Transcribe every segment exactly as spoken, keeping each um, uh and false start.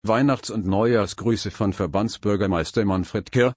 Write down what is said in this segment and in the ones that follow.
Weihnachts- und Neujahrsgrüße von Verbandsbürgermeister Manfred Kirr.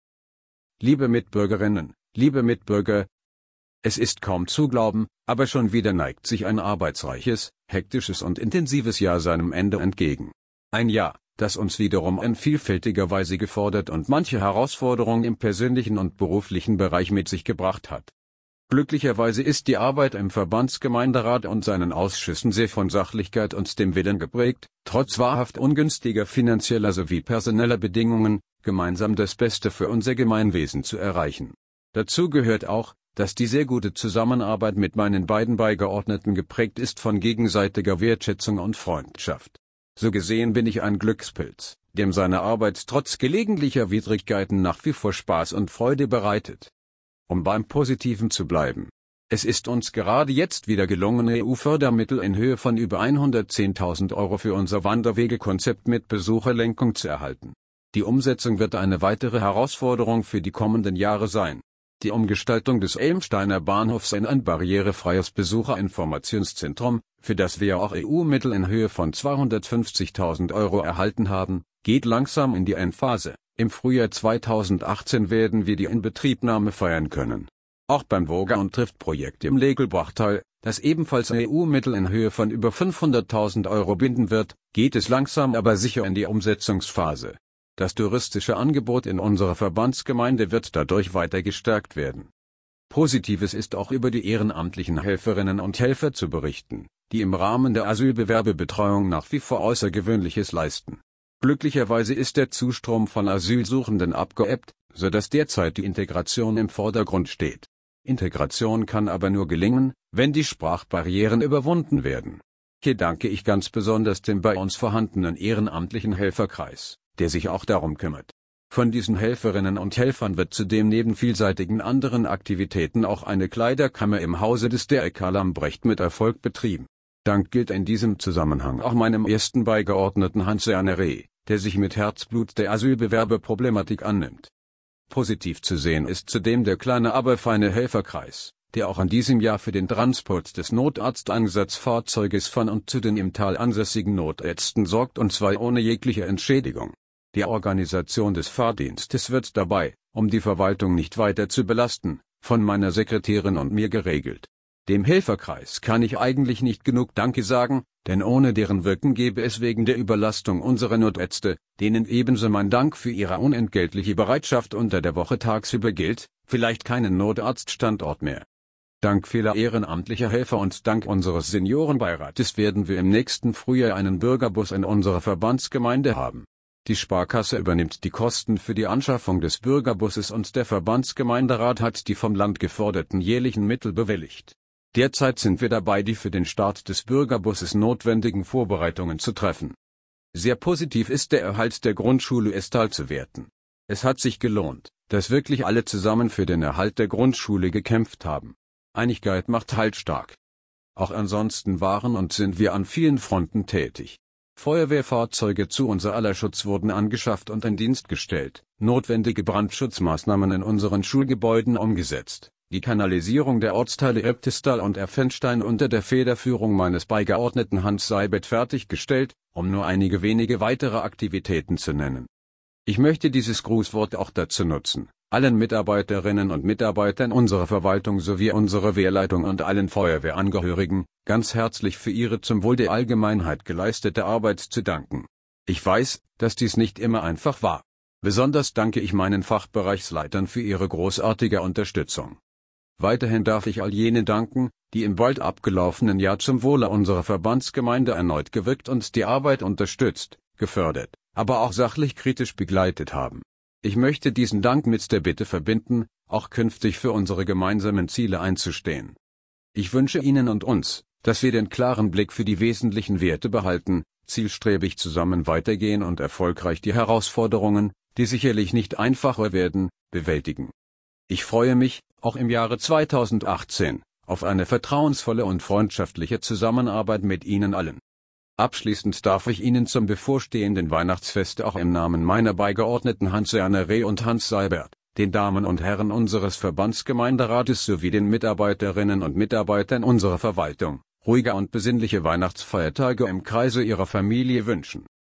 Liebe Mitbürgerinnen, liebe Mitbürger, es ist kaum zu glauben, aber schon wieder neigt sich ein arbeitsreiches, hektisches und intensives Jahr seinem Ende entgegen. Ein Jahr, das uns wiederum in vielfältiger Weise gefordert und manche Herausforderungen im persönlichen und beruflichen Bereich mit sich gebracht hat. Glücklicherweise ist die Arbeit im Verbandsgemeinderat und seinen Ausschüssen sehr von Sachlichkeit und dem Willen geprägt, trotz wahrhaft ungünstiger finanzieller sowie personeller Bedingungen, gemeinsam das Beste für unser Gemeinwesen zu erreichen. Dazu gehört auch, dass die sehr gute Zusammenarbeit mit meinen beiden Beigeordneten geprägt ist von gegenseitiger Wertschätzung und Freundschaft. So gesehen bin ich ein Glückspilz, dem seine Arbeit trotz gelegentlicher Widrigkeiten nach wie vor Spaß und Freude bereitet. Um beim Positiven zu bleiben. Es ist uns gerade jetzt wieder gelungen, E U-Fördermittel in Höhe von über hundertzehntausend Euro für unser Wanderwegekonzept mit Besucherlenkung zu erhalten. Die Umsetzung wird eine weitere Herausforderung für die kommenden Jahre sein. Die Umgestaltung des Elmsteiner Bahnhofs in ein barrierefreies Besucherinformationszentrum, für das wir auch E U-Mittel in Höhe von zweihundertfünfzigtausend Euro erhalten haben, geht langsam in die Endphase. Im Frühjahr zweitausendachtzehn werden wir die Inbetriebnahme feiern können. Auch beim Woga- und Trift-Projekt im Legelbachtal, das ebenfalls E U-Mittel in Höhe von über fünfhunderttausend Euro binden wird, geht es langsam aber sicher in die Umsetzungsphase. Das touristische Angebot in unserer Verbandsgemeinde wird dadurch weiter gestärkt werden. Positives ist auch über die ehrenamtlichen Helferinnen und Helfer zu berichten, die im Rahmen der Asylbewerberbetreuung nach wie vor Außergewöhnliches leisten. Glücklicherweise ist der Zustrom von Asylsuchenden abgeebbt, sodass derzeit die Integration im Vordergrund steht. Integration kann aber nur gelingen, wenn die Sprachbarrieren überwunden werden. Hier danke ich ganz besonders dem bei uns vorhandenen ehrenamtlichen Helferkreis, der sich auch darum kümmert. Von diesen Helferinnen und Helfern wird zudem neben vielseitigen anderen Aktivitäten auch eine Kleiderkammer im Hause des D R K Lambrecht mit Erfolg betrieben. Dank gilt in diesem Zusammenhang auch meinem ersten Beigeordneten Hans-Werner Reh, der sich mit Herzblut der Asylbewerberproblematik annimmt. Positiv zu sehen ist zudem der kleine aber feine Helferkreis, der auch in diesem Jahr für den Transport des Notarzteinsatzfahrzeuges von und zu den im Tal ansässigen Notärzten sorgt, und zwar ohne jegliche Entschädigung. Die Organisation des Fahrdienstes wird dabei, um die Verwaltung nicht weiter zu belasten, von meiner Sekretärin und mir geregelt. Dem Helferkreis kann ich eigentlich nicht genug Danke sagen, denn ohne deren Wirken gäbe es wegen der Überlastung unserer Notärzte, denen ebenso mein Dank für ihre unentgeltliche Bereitschaft unter der Woche tagsüber gilt, vielleicht keinen Notarztstandort mehr. Dank vieler ehrenamtlicher Helfer und dank unseres Seniorenbeirates werden wir im nächsten Frühjahr einen Bürgerbus in unserer Verbandsgemeinde haben. Die Sparkasse übernimmt die Kosten für die Anschaffung des Bürgerbusses und der Verbandsgemeinderat hat die vom Land geforderten jährlichen Mittel bewilligt. Derzeit sind wir dabei, die für den Start des Bürgerbusses notwendigen Vorbereitungen zu treffen. Sehr positiv ist der Erhalt der Grundschule Estal zu werten. Es hat sich gelohnt, dass wirklich alle zusammen für den Erhalt der Grundschule gekämpft haben. Einigkeit macht Halt stark. Auch ansonsten waren und sind wir an vielen Fronten tätig. Feuerwehrfahrzeuge zu unser aller Schutz wurden angeschafft und in Dienst gestellt, notwendige Brandschutzmaßnahmen in unseren Schulgebäuden umgesetzt. Die Kanalisierung der Ortsteile Erbtistal und Erfenstein unter der Federführung meines Beigeordneten Hans Seibert fertiggestellt, um nur einige wenige weitere Aktivitäten zu nennen. Ich möchte dieses Grußwort auch dazu nutzen, allen Mitarbeiterinnen und Mitarbeitern unserer Verwaltung sowie unserer Wehrleitung und allen Feuerwehrangehörigen ganz herzlich für ihre zum Wohl der Allgemeinheit geleistete Arbeit zu danken. Ich weiß, dass dies nicht immer einfach war. Besonders danke ich meinen Fachbereichsleitern für ihre großartige Unterstützung. Weiterhin darf ich all jenen danken, die im bald abgelaufenen Jahr zum Wohle unserer Verbandsgemeinde erneut gewirkt und die Arbeit unterstützt, gefördert, aber auch sachlich kritisch begleitet haben. Ich möchte diesen Dank mit der Bitte verbinden, auch künftig für unsere gemeinsamen Ziele einzustehen. Ich wünsche Ihnen und uns, dass wir den klaren Blick für die wesentlichen Werte behalten, zielstrebig zusammen weitergehen und erfolgreich die Herausforderungen, die sicherlich nicht einfacher werden, bewältigen. Ich freue mich, auch im Jahre zweitausendachtzehn, auf eine vertrauensvolle und freundschaftliche Zusammenarbeit mit Ihnen allen. Abschließend darf ich Ihnen zum bevorstehenden Weihnachtsfest auch im Namen meiner Beigeordneten Hans-Werner Reh und Hans Seibert, den Damen und Herren unseres Verbandsgemeinderates sowie den Mitarbeiterinnen und Mitarbeitern unserer Verwaltung ruhige und besinnliche Weihnachtsfeiertage im Kreise Ihrer Familie wünschen.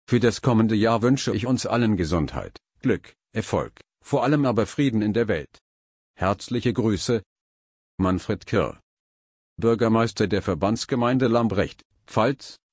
Für das kommende Jahr wünsche ich uns allen Gesundheit, Glück, Erfolg, vor allem aber Frieden in der Welt. Herzliche Grüße, Manfred Kirr, Bürgermeister der Verbandsgemeinde Lambrecht, Pfalz.